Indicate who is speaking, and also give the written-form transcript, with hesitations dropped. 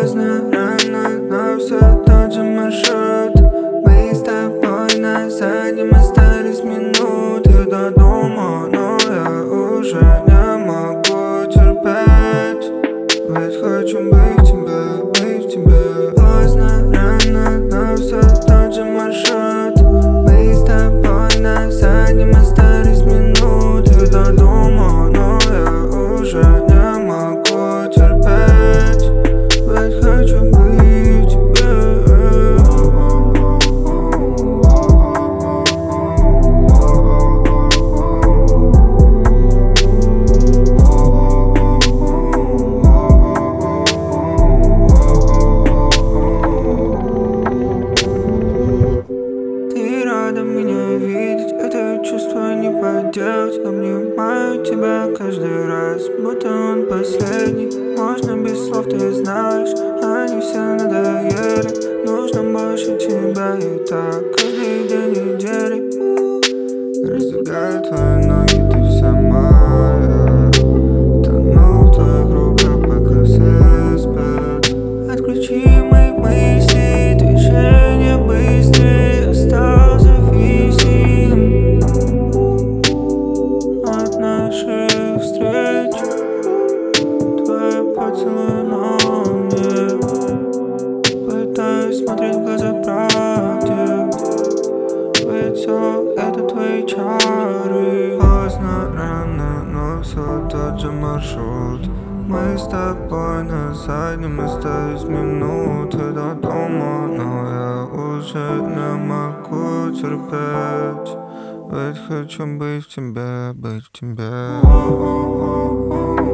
Speaker 1: Поздно, рано, но все тот же маршрут. Мы с тобой на заднем остались минуты до дома, но я уже не могу терпеть. Ведь хочу быть в тебе, быть в тебе. Поздно, рано, но все тот же маршрут. Мы с тобой на заднем остались минуты до дома, но я уже не могу терпеть. Ведь хочу быть в тебе. Ты рада меня видеть, это чувство не поделать. Обнимаю тебя каждый раз, будто он последний. Можно без слов, ты знаешь, они все надоели. Нужно больше тебя, и так каждый день недели. Раздвигаю твои ноги, ты вся моя. Тону в твоих руках, пока все спят. Отключи мои мысли, движения быстрые. Остался зависим от наших встреч. Твои поцелуи на мне. Пытаюсь смотреть в глаза правде, ведь все это твои чары. Поздно, рано, но все тот же маршрут. Мы с тобой на заднем остались минуты до дома, но я уже не могу терпеть. Ведь хочу быть в тебе, быть в тебе.